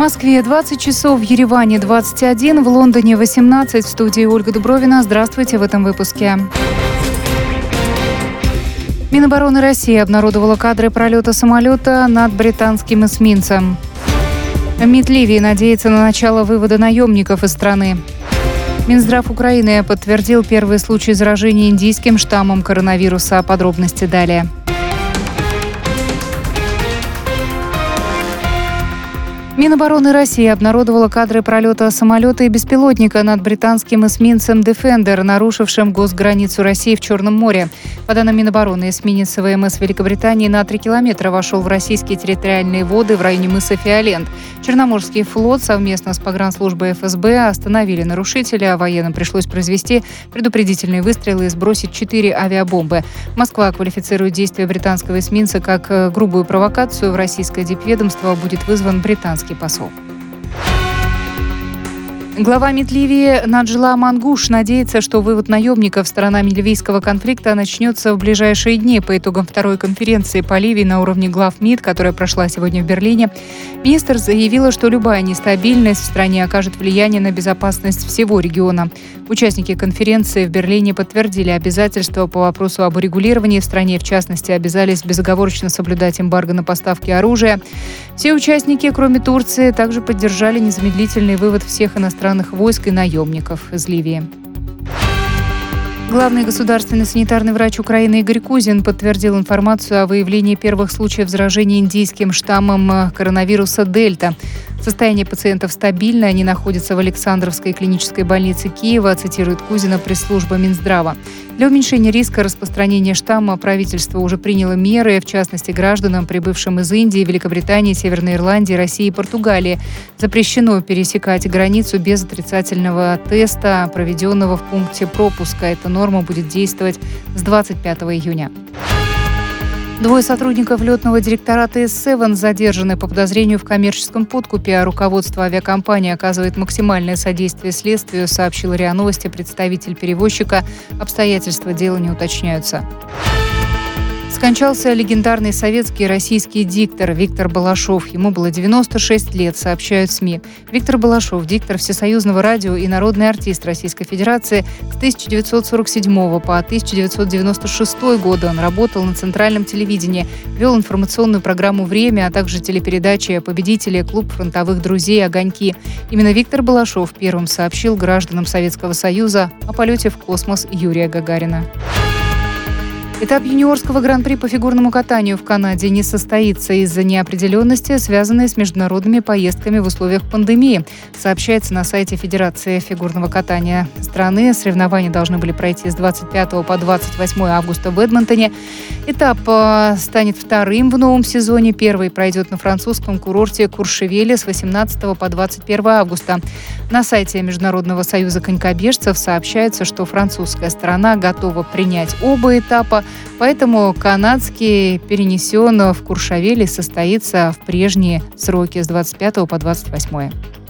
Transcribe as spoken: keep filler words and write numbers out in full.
Москве двадцать часов, в Ереване двадцать один, в Лондоне восемнадцать. В студии Ольга Дубровина. Здравствуйте в этом выпуске. Минобороны России обнародовала кадры пролета самолета над британским эсминцем. МИД Ливии надеется на начало вывода наемников из страны. Минздрав Украины подтвердил первый случай заражения индийским штаммом коронавируса. Подробности далее. Минобороны России обнародовала кадры пролета самолета и беспилотника над британским эсминцем «Дефендер», нарушившим госграницу России в Черном море. По данным Минобороны, эсминец ВМС Великобритании на три километра вошел в российские территориальные воды в районе мыса Фиолент. Черноморский флот совместно с погранслужбой эф эс бэ остановили нарушителя, а военным пришлось произвести предупредительные выстрелы и сбросить четыре авиабомбы. Москва квалифицирует действия британского эсминца как грубую провокацию. В российское дипведомство будет вызван британский посол. Глава МИД Ливии Наджла Мангуш надеется, что вывод наемников сторонами ливийского конфликта начнется в ближайшие дни. По итогам второй конференции по Ливии на уровне глав МИД, которая прошла сегодня в Берлине, министр заявила, что любая нестабильность в стране окажет влияние на безопасность всего региона. Участники конференции в Берлине подтвердили обязательства по вопросу об урегулировании в стране. В частности, обязались безоговорочно соблюдать эмбарго на поставки оружия. Все участники, кроме Турции, также поддержали незамедлительный вывод всех иностранных войск и наемников из Ливии. Главный государственный санитарный врач Украины Игорь Кузин подтвердил информацию о выявлении первых случаев заражения индийским штаммом коронавируса «Дельта». Состояние пациентов стабильное, они находятся в Александровской клинической больнице Киева, цитирует Кузина пресс-служба Минздрава. Для уменьшения риска распространения штамма правительство уже приняло меры, в частности, гражданам, прибывшим из Индии, Великобритании, Северной Ирландии, России и Португалии, запрещено пересекать границу без отрицательного теста, проведенного в пункте пропуска. Эта норма будет действовать с двадцать пятого июня. Двое сотрудников летного директората эс семь задержаны по подозрению в коммерческом подкупе, а руководство авиакомпании оказывает максимальное содействие следствию, сообщил РИА Новости представитель перевозчика. Обстоятельства дела не уточняются. Скончался легендарный советский и российский диктор Виктор Балашов. Ему было девяносто шесть лет, сообщают СМИ. Виктор Балашов – диктор Всесоюзного радио и народный артист Российской Федерации. С тысяча девятьсот сорок седьмого по тысяча девятьсот девяносто шестой годы он работал на центральном телевидении, вел информационную программу «Время», а также телепередачи «Победители», «Клуб фронтовых друзей», «Огоньки». Именно Виктор Балашов первым сообщил гражданам Советского Союза о полете в космос Юрия Гагарина. Этап юниорского гран-при по фигурному катанию в Канаде не состоится из-за неопределенности, связанной с международными поездками в условиях пандемии, сообщается на сайте Федерации фигурного катания страны. Соревнования должны были пройти с двадцать пятого по двадцать восьмое августа в Эдмонтоне. Этап станет вторым в новом сезоне. Первый пройдет на французском курорте Куршевеле с восемнадцатого по двадцать первое августа. На сайте Международного союза конькобежцев сообщается, что французская сторона готова принять оба этапа, поэтому канадский перенесен в Куршевеле, состоится в прежние сроки с двадцать пятого по двадцать восьмое.